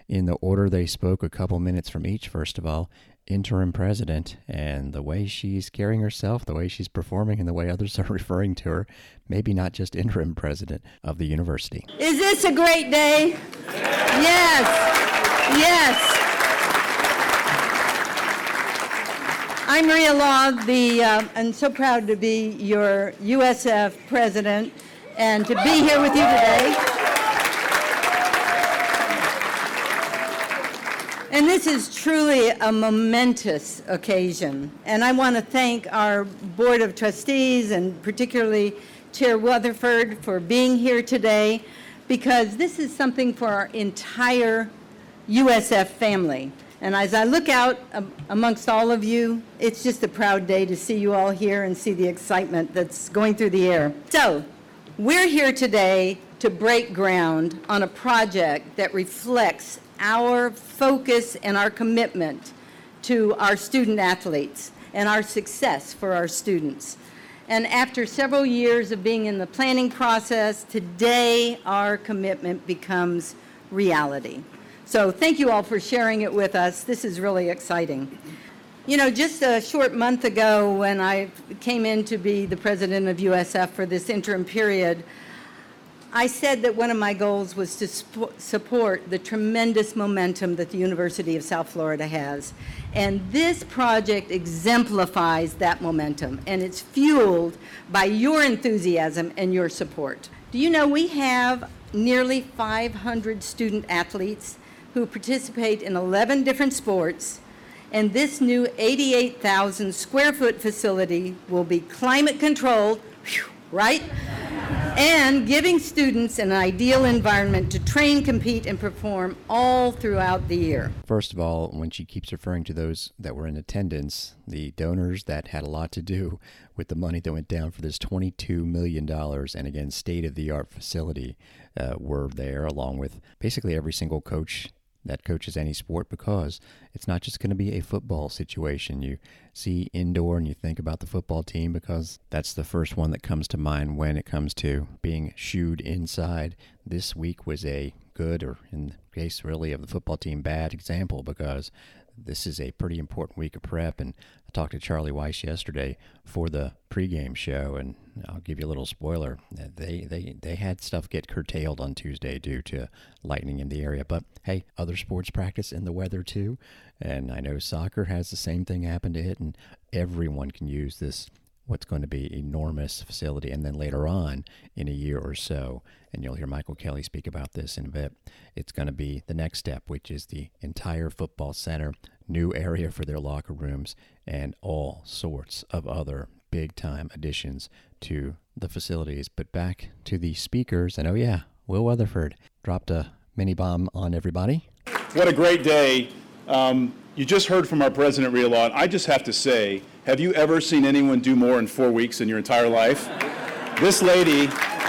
in the order they spoke, a couple minutes from each. First of all, interim president, and the way she's carrying herself, the way she's performing, and the way others are referring to her, maybe not just interim president of the university. Is this a great day? Yes. Yes. I'm Maria Law, I'm so proud to be your USF president and to be here with you today. And this is truly a momentous occasion. And I want to thank our Board of Trustees and particularly Chair Weatherford for being here today, because this is something for our entire USF family. And as I look out amongst all of you, it's just a proud day to see you all here and see the excitement that's going through the air. So, we're here today to break ground on a project that reflects our focus and our commitment to our student athletes and our success for our students. And after several years of being in the planning process, today our commitment becomes reality. So thank you all for sharing it with us. This is really exciting. You know, just a short month ago when I came in to be the president of USF for this interim period, I said that one of my goals was to support the tremendous momentum that the University of South Florida has. And this project exemplifies that momentum, and it's fueled by your enthusiasm and your support. Do you know we have nearly 500 student athletes who participate in 11 different sports, and this new 88,000 square foot facility will be climate controlled, right? And giving students an ideal environment to train, compete, and perform all throughout the year. First of all, when she keeps referring to those that were in attendance, the donors that had a lot to do with the money that went down for this $22 million, and again, state-of-the-art facility, were there, along with basically every single coach that coaches any sport, because it's not just going to be a football situation. You see indoor and you think about the football team because that's the first one that comes to mind when it comes to being shooed inside. This week was a good, or in the case really of the football team, bad example, because this is a pretty important week of prep. And I talked to Charlie Weiss yesterday for the pregame show, and I'll give you a little spoiler. They had stuff get curtailed on Tuesday due to lightning in the area. But hey, other sports practice in the weather too. And I know soccer has the same thing happen to it, and everyone can use this, what's going to be enormous facility. And then later on in a year or so, and you'll hear Michael Kelly speak about this in a bit, it's going to be the next step, which is the entire football center, new area for their locker rooms, and all sorts of other big-time additions to the facilities. But back to the speakers, and oh yeah, Will Weatherford dropped a mini bomb on everybody. What a great day. You just heard from our president, Rhea Law. I just have to say, have you ever seen anyone do more in 4 weeks in your entire life? This lady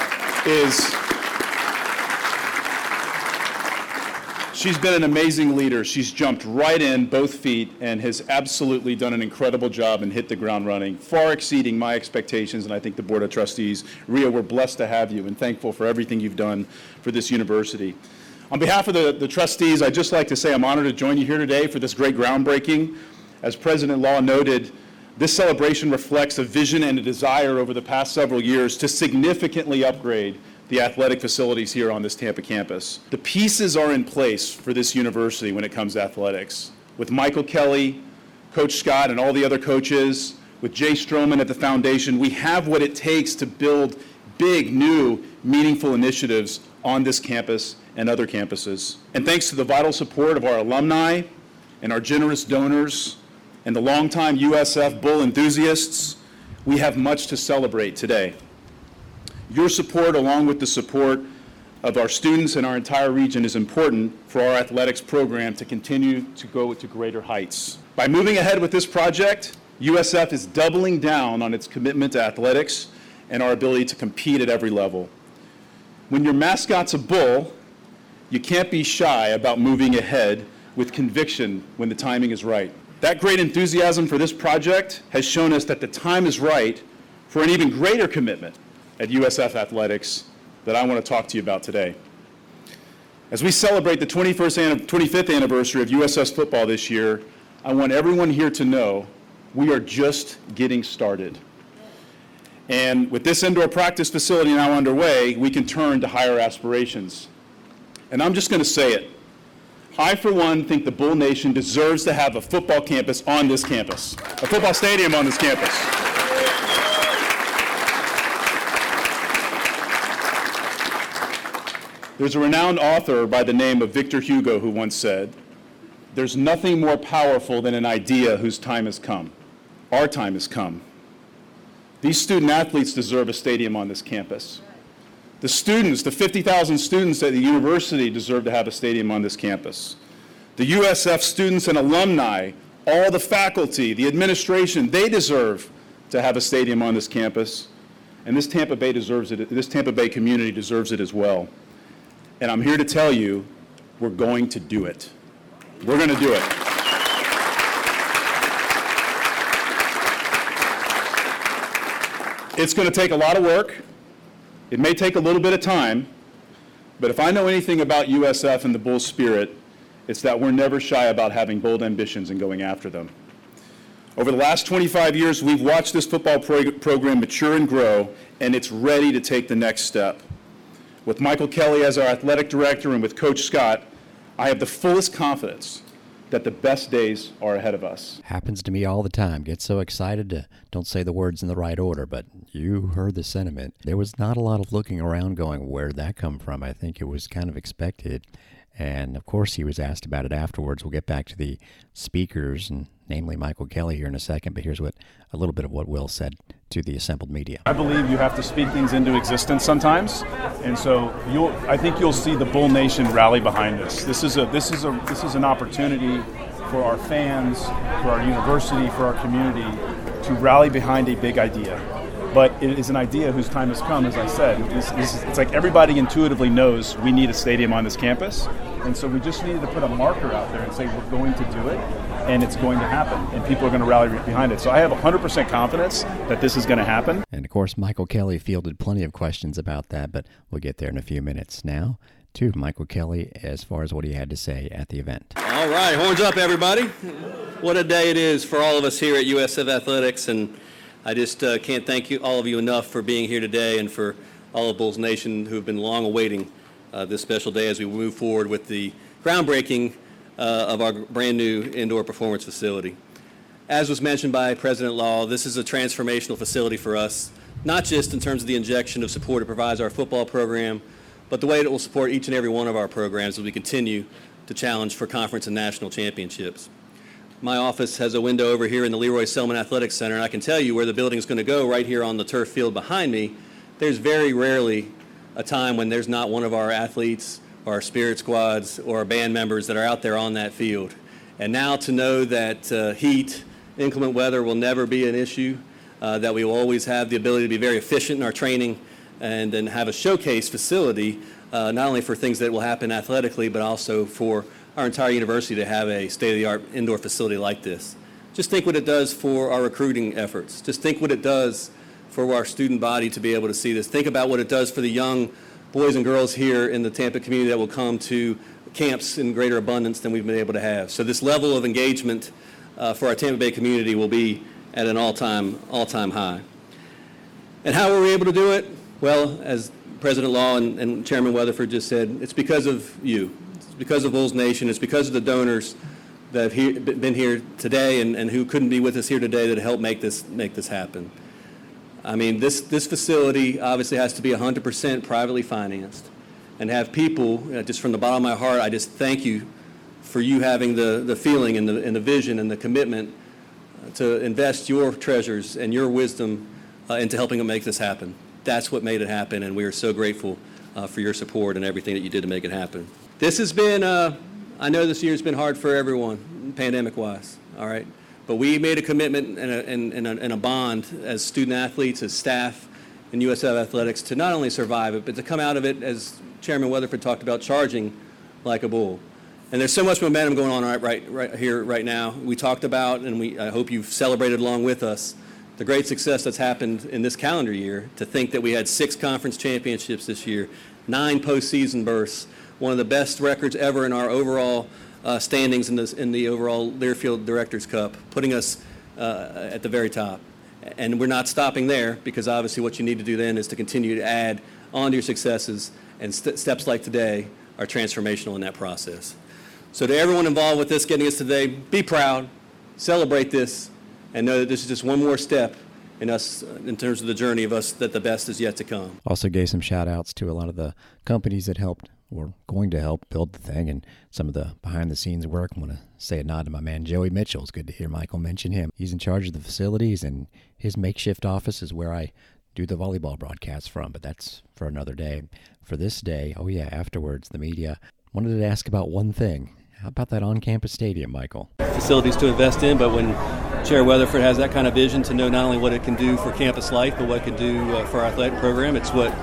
she's been an amazing leader. She's jumped right in, both feet, and has absolutely done an incredible job and hit the ground running, far exceeding my expectations, and I think the Board of Trustees. Rhea, we're blessed to have you and thankful for everything you've done for this university. On behalf of the trustees, I'd just like to say I'm honored to join you here today for this great groundbreaking. As President Law noted, this celebration reflects a vision and a desire over the past several years to significantly upgrade the athletic facilities here on this Tampa campus. The pieces are in place for this university when it comes to athletics. With Michael Kelly, Coach Scott, and all the other coaches, with Jay Stroman at the foundation, we have what it takes to build big, new, meaningful initiatives on this campus and other campuses. And thanks to the vital support of our alumni and our generous donors and the longtime USF Bull enthusiasts, we have much to celebrate today. Your support, along with the support of our students and our entire region, is important for our athletics program to continue to go to greater heights. By moving ahead with this project, USF is doubling down on its commitment to athletics and our ability to compete at every level. When your mascot's a bull, you can't be shy about moving ahead with conviction when the timing is right. That great enthusiasm for this project has shown us that the time is right for an even greater commitment at USF Athletics that I want to talk to you about today. As we celebrate the 25th anniversary of USF football this year, I want everyone here to know we are just getting started. And with this indoor practice facility now underway, we can turn to higher aspirations. And I'm just going to say it. I, for one, think the Bull Nation deserves to have a football campus on this campus, a football stadium on this campus. There's a renowned author by the name of Victor Hugo who once said, "There's nothing more powerful than an idea whose time has come. Our time has come." These student athletes deserve a stadium on this campus. The students, the 50,000 students at the university deserve to have a stadium on this campus. The USF students and alumni, all the faculty, the administration, they deserve to have a stadium on this campus. And this Tampa Bay deserves it. This Tampa Bay community deserves it as well. And I'm here to tell you, we're going to do it. We're going to do it. It's going to take a lot of work. It may take a little bit of time, but if I know anything about USF and the Bull spirit, it's that we're never shy about having bold ambitions and going after them. Over the last 25 years, we've watched this football program mature and grow, and it's ready to take the next step. With Michael Kelly as our athletic director and with Coach Scott, I have the fullest confidence that the best days are ahead of us. Happens to me all the time. Get so excited to don't say the words in the right order, but you heard the sentiment. There was not a lot of looking around going, where'd that come from? I think it was kind of expected. And of course he was asked about it afterwards. We'll get back to the speakers, and namely Michael Kelly here in a second, but here's a little bit of what Will said to the assembled media. I believe you have to speak things into existence sometimes, and so I think you'll see the Bull Nation rally behind this. This is an opportunity for our fans, for our university, for our community to rally behind a big idea. But it is an idea whose time has come, as I said. It's like everybody intuitively knows we need a stadium on this campus, and so we just needed to put a marker out there and say we're going to do it, and it's going to happen, and people are going to rally behind it. So I have 100% confidence that this is going to happen. And of course, Michael Kelly fielded plenty of questions about that, but we'll get there in a few minutes. Now to Michael Kelly as far as what he had to say at the event. All right, horns up, everybody. What a day it is for all of us here at USF Athletics, and I just can't thank all of you enough for being here today, and for all of Bulls Nation who have been long awaiting this special day as we move forward with the groundbreaking of our brand new indoor performance facility. As was mentioned by President Law, this is a transformational facility for us, not just in terms of the injection of support it provides our football program, but the way it will support each and every one of our programs as we continue to challenge for conference and national championships. My office has a window over here in the Leroy Selman Athletic Center, and I can tell you where the building is going to go right here on the turf field behind me. There's very rarely a time when there's not one of our athletes or our spirit squads or our band members that are out there on that field. And now to know that heat, inclement weather will never be an issue, that we will always have the ability to be very efficient in our training and then have a showcase facility, not only for things that will happen athletically, but also for our entire university to have a state-of-the-art indoor facility like this. Just think what it does for our recruiting efforts. Just think what it does for our student body to be able to see this. Think about what it does for the young boys and girls here in the Tampa community that will come to camps in greater abundance than we've been able to have. So this level of engagement for our Tampa Bay community will be at an all-time high. And how were we able to do it? Well, as President Law and Chairman Weatherford just said, it's because of you. It's because of Bulls Nation. It's because of the donors that have been here today and who couldn't be with us here today that helped make this happen. I mean, this facility obviously has to be 100% privately financed, and have people, just from the bottom of my heart, I just thank you for you having the feeling and the vision and the commitment to invest your treasures and your wisdom into helping them make this happen. That's what made it happen, and we are so grateful for your support and everything that you did to make it happen. This has been, I know this year's been hard for everyone, pandemic-wise, all right? But we made a commitment and a bond as student athletes, as staff in USF Athletics to not only survive it, but to come out of it, as Chairman Weatherford talked about, charging like a bull. And there's so much momentum going on right here, right now. We talked about, and I hope you've celebrated along with us, the great success that's happened in this calendar year. To think that we had 6 conference championships this year, 9 postseason berths, one of the best records ever in our overall standings in the overall Learfield Directors Cup, putting us at the very top. And we're not stopping there, because obviously what you need to do then is to continue to add on to your successes, and steps like today are transformational in that process. So to everyone involved with this, getting us today, be proud, celebrate this, and know that this is just one more step in us, in terms of the journey of us, that the best is yet to come. Also gave some shout outs to a lot of the companies that helped or going to help build the thing and some of the behind the scenes work. I want to say a nod to my man Joey Mitchell. It's good to hear Michael mention him. He's in charge of the facilities, and his makeshift office is where I do the volleyball broadcasts from, but that's for another day. For this day, afterwards, the media wanted to ask about one thing. How about that on-campus stadium, Michael? Facilities to invest in, but when Chair Weatherford has that kind of vision to know not only what it can do for campus life, but what it can do for our athletic program, it's what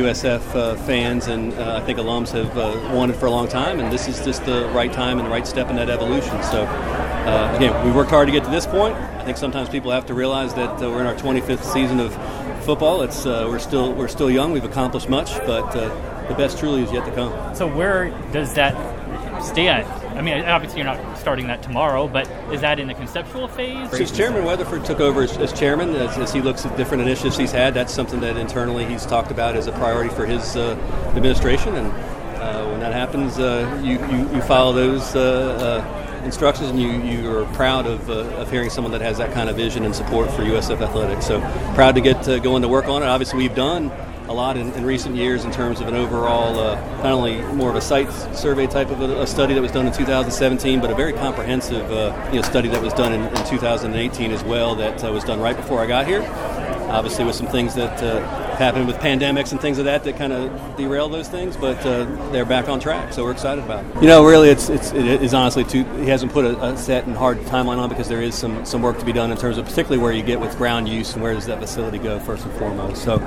USF fans and I think alums have wanted for a long time, and this is just the right time and the right step in that evolution. So, again, we worked hard to get to this point. I think sometimes people have to realize that we're in our 25th season of football. It's we're still young. We've accomplished much, but the best truly is yet to come. So where does that stand? I mean, obviously you're not starting that tomorrow, but is that in the conceptual phase? Since Chairman Weatherford took over as chairman, as he looks at different initiatives he's had, that's something that internally he's talked about as a priority for his administration. And when that happens, you follow those instructions, and you are proud of hearing someone that has that kind of vision and support for USF athletics. So proud to get going to work on it. Obviously, we've done a lot in recent years in terms of an overall, not only more of a site survey type of a study that was done in 2017, but a very comprehensive study that was done in 2018 as well, that was done right before I got here. Obviously with some things that happened with pandemics and things of that kind of derail those things, but they're back on track, so we're excited about it. Really it is honestly he hasn't put a set and hard timeline on, because there is some work to be done in terms of particularly where you get with ground use and where does that facility go first and foremost. So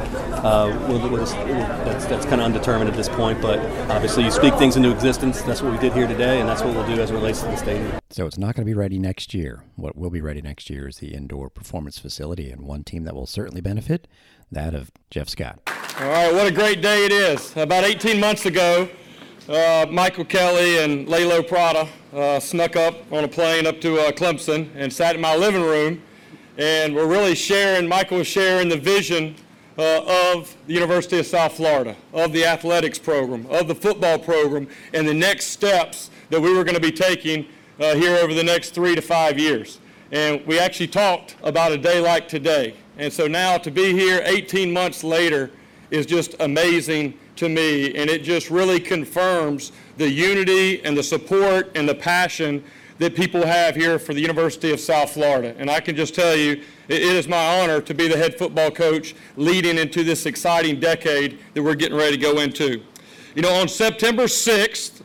that's kind of undetermined at this point, but obviously you speak things into existence. That's what we did here today, and that's what we'll do as it relates to the stadium. So it's not going to be ready next year. What will be ready next year is the indoor performance facility, and one team that will certainly benefit, that of Jeff Scott. All right, what a great day it is. About 18 months ago, Michael Kelly and Lalo Prada snuck up on a plane up to Clemson and sat in my living room, and Michael was sharing the vision of the University of South Florida, of the athletics program, of the football program, and the next steps that we were going to be taking here over the next 3 to 5 years. And we actually talked about a day like today. And so now to be here 18 months later is just amazing to me, and it just really confirms the unity and the support and the passion that people have here for the University of South Florida. And I can just tell you, it is my honor to be the head football coach leading into this exciting decade that we're getting ready to go into. On September 6th,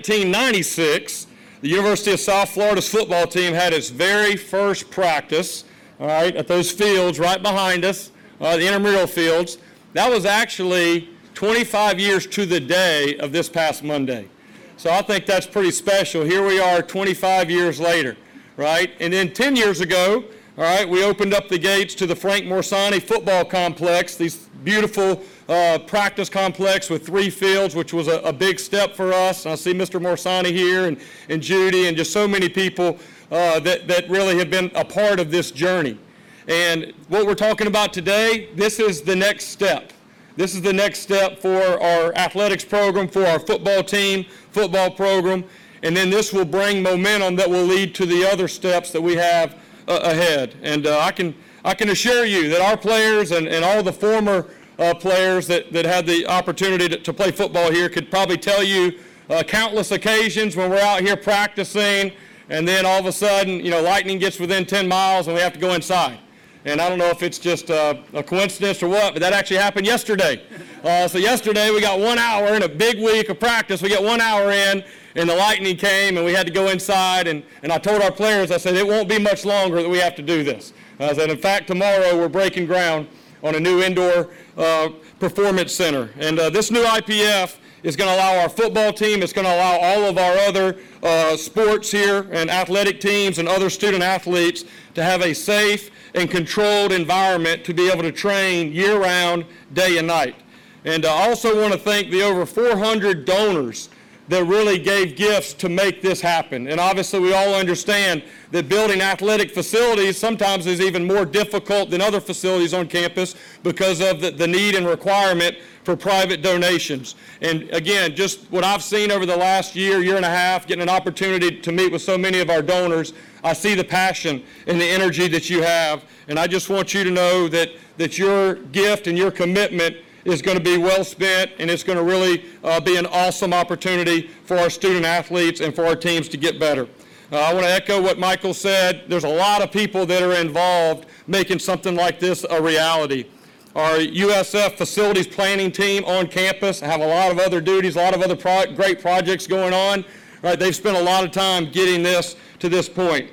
1996, the University of South Florida's football team had its very first practice, all right, at those fields right behind us, the intramural fields. That was actually 25 years to the day of this past Monday. So I think that's pretty special. Here we are 25 years later, right? And then 10 years ago, all right, we opened up the gates to the Frank Morsani football complex, these beautiful practice complex with 3 fields, which was a big step for us. And I see Mr. Morsani here and Judy and just so many people that really have been a part of this journey. And what we're talking about today, this is the next step. This is the next step for our athletics program, for our football team, football program, and then this will bring momentum that will lead to the other steps that we have ahead. And I can assure you that our players and all the former players that had the opportunity to play football here could probably tell you countless occasions when we're out here practicing, and then all of a sudden, lightning gets within 10 miles and we have to go inside. And I don't know if it's just a coincidence or what, but that actually happened yesterday. So yesterday we got 1 hour in a big week of practice. We got 1 hour in, and the lightning came, and we had to go inside. And I told our players, I said, it won't be much longer that we have to do this. I said, in fact, tomorrow we're breaking ground on a new indoor performance center. And this new IPF is going to allow our football team, it's going to allow all of our other sports here and athletic teams and other student athletes to have a safe and controlled environment to be able to train year-round, day and night. And I also want to thank the over 400 donors that really gave gifts to make this happen. And obviously we all understand that building athletic facilities sometimes is even more difficult than other facilities on campus because of the need and requirement for private donations. And again, just what I've seen over the last year and a half, getting an opportunity to meet with so many of our donors, I see the passion and the energy that you have. And I just want you to know that your gift and your commitment is going to be well spent, and it's going to really be an awesome opportunity for our student athletes and for our teams to get better. I want to echo what Michael said. There's a lot of people that are involved making something like this a reality. Our USF facilities planning team on campus have a lot of other duties, a lot of other great projects going on. Right, they've spent a lot of time getting this to this point.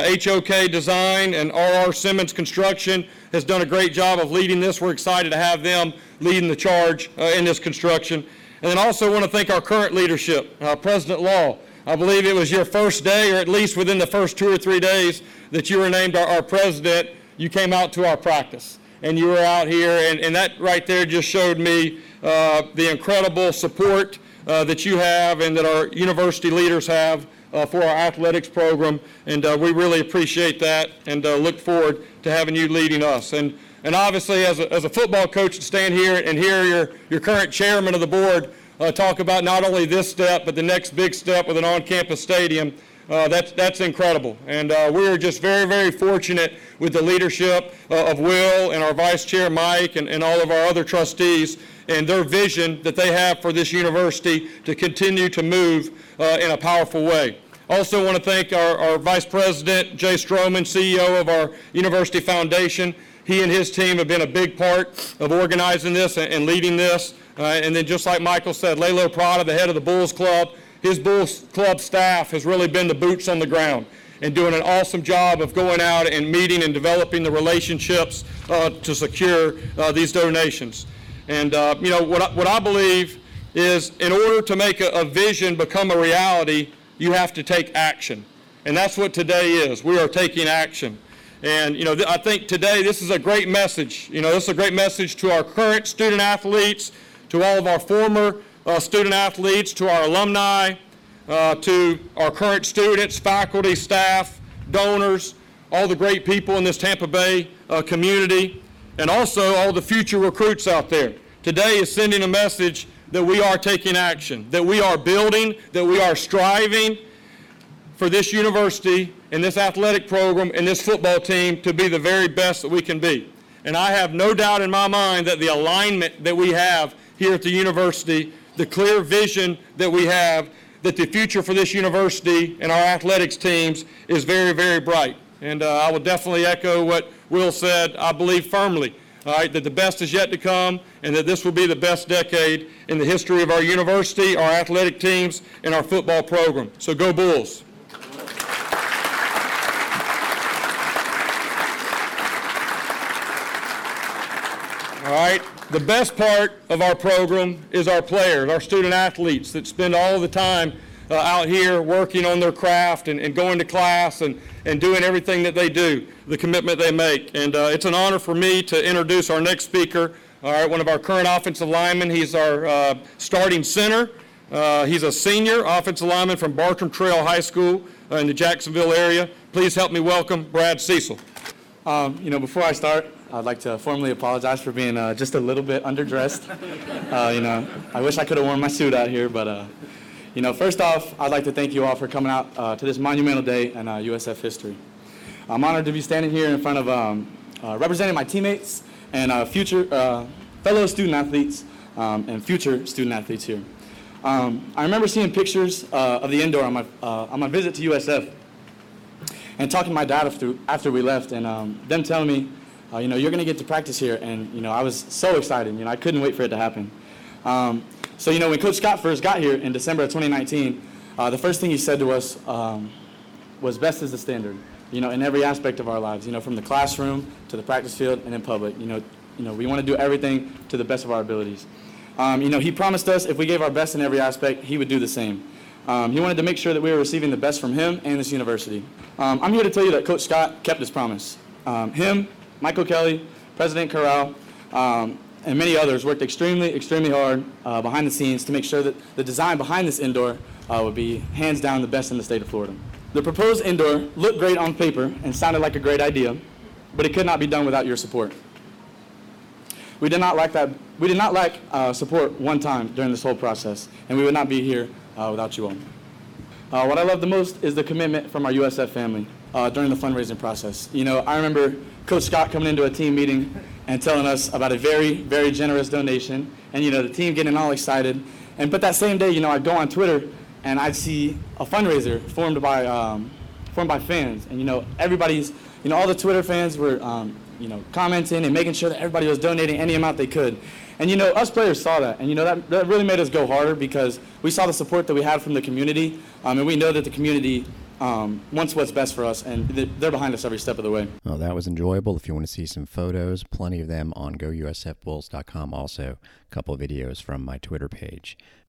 HOK Design and R.R. Simmons Construction has done a great job of leading this. We're excited to have them leading the charge in this construction. And then also want to thank our current leadership, President Law. I believe it was your first day, or at least within the first 2 or 3 days that you were named our president, you came out to our practice. And you were out here, and that right there just showed me the incredible support that you have and that our university leaders have for our athletics program, and we really appreciate that and look forward to having you leading us. And obviously, as a football coach, to stand here and hear your current chairman of the board talk about not only this step, but the next big step with an on-campus stadium, that's incredible. And we are just very, very fortunate with the leadership of Will and our vice chair, Mike, and all of our other trustees, and their vision that they have for this university to continue to move in a powerful way. Also want to thank our Vice President, Jay Stroman, CEO of our University Foundation. He and his team have been a big part of organizing this and leading this. And then just like Michael said, Lalo Prada, the head of the Bulls Club, his Bulls Club staff has really been the boots on the ground and doing an awesome job of going out and meeting and developing the relationships to secure these donations. And what I believe is, in order to make a vision become a reality, you have to take action. And that's what today is. We are taking action. And I think today this is a great message. This is a great message to our current student athletes, to all of our former student athletes, to our alumni, to our current students, faculty, staff, donors, all the great people in this Tampa Bay community, and also all the future recruits out there. Today is sending a message that we are taking action, that we are building, that we are striving for this university and this athletic program and this football team to be the very best that we can be. And I have no doubt in my mind that the alignment that we have here at the university, the clear vision that we have, that the future for this university and our athletics teams is very, very bright. And I will definitely echo what Will said. I believe firmly, that the best is yet to come, and that this will be the best decade in the history of our university, our athletic teams, and our football program. So go Bulls. All right, the best part of our program is our players, our student athletes that spend all the time out here working on their craft and going to class and doing everything that they do, the commitment they make. And it's an honor for me to introduce our next speaker, all right, one of our current offensive linemen. He's our starting center. He's a senior offensive lineman from Bartram Trail High School in the Jacksonville area. Please help me welcome Brad Cecil. Before I start, I'd like to formally apologize for being just a little bit underdressed. I wish I could have worn my suit out here, but first off, I'd like to thank you all for coming out to this monumental day in USF history. I'm honored to be standing here in front of representing my teammates and future fellow student athletes and future student athletes here. I remember seeing pictures of the indoor on my visit to USF and talking to my dad after we left, and them telling me, you're going to get to practice here, and I was so excited. I couldn't wait for it to happen. So when Coach Scott first got here in December of 2019, the first thing he said to us was best is the standard, in every aspect of our lives, from the classroom to the practice field and in public. We want to do everything to the best of our abilities. He promised us if we gave our best in every aspect, he would do the same. He wanted to make sure that we were receiving the best from him and this university. I'm here to tell you that Coach Scott kept his promise. Him, Michael Kelly, President Corral, and many others worked extremely hard behind the scenes to make sure that the design behind this indoor would be hands down the best in the state of Florida. The proposed indoor looked great on paper and sounded like a great idea, but it could not be done without your support. We did not lack support one time during this whole process, and we would not be here without you all. What I love the most is the commitment from our USF family during the fundraising process. You know, I remember Coach Scott coming into a team meeting and telling us about a very, very generous donation, and you know, the team getting all excited. But that same day, you know, I'd go on Twitter and I'd see a fundraiser formed by fans, and you know, all the Twitter fans were commenting and making sure that everybody was donating any amount they could. And you know, us players saw that, and you know, that really made us go harder because we saw the support that we had from the community, and we know that the community wants what's best for us, and they're behind us every step of the way. Well, that was enjoyable. If you want to see some photos, plenty of them on GoUSFBulls.com. Also, a couple of videos from my Twitter page.